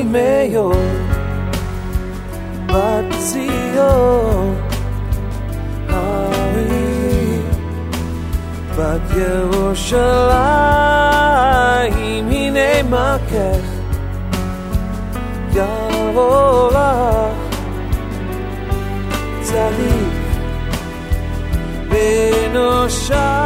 מאוד בת ציון בת ירושלים הנה מכך יבוא לך צדיק בן אושר